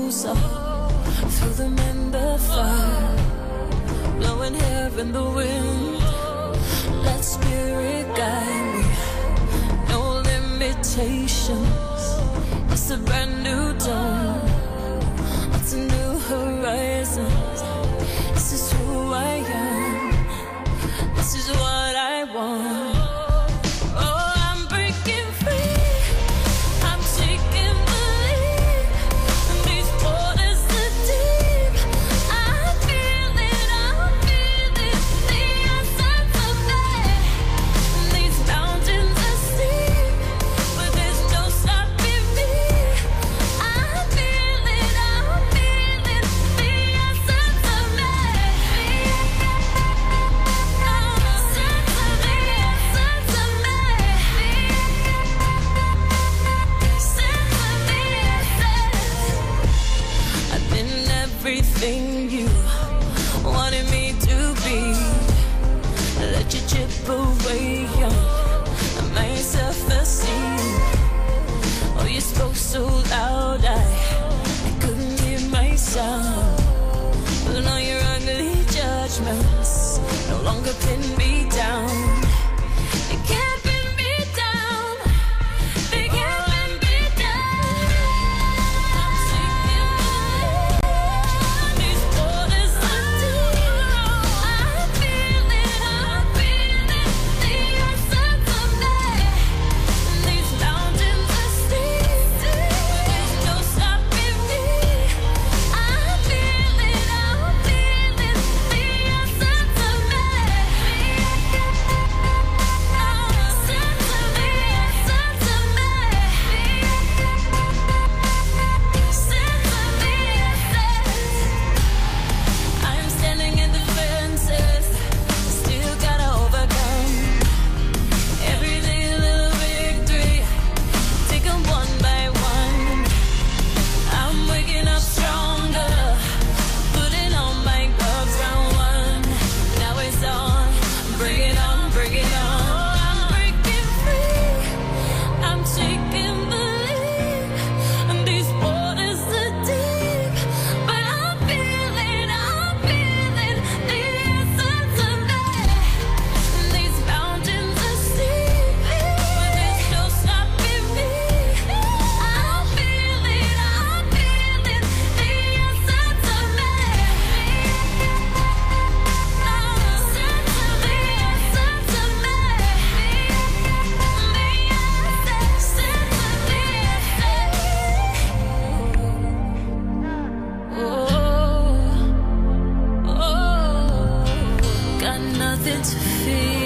closer. Feel the member fire, blowing hair in the wind. Let spirit guide me, no limitations. It's a brand new dawn, it's a new horizon. This is who I am, this is what I want. Everything you wanted me to be, let you chip away on my self-esteem. Oh, you spoke so loud, I couldn't hear my sound. But now your ugly judgments no longer pin me down. They can't pin me down, they can't pin me down. To feel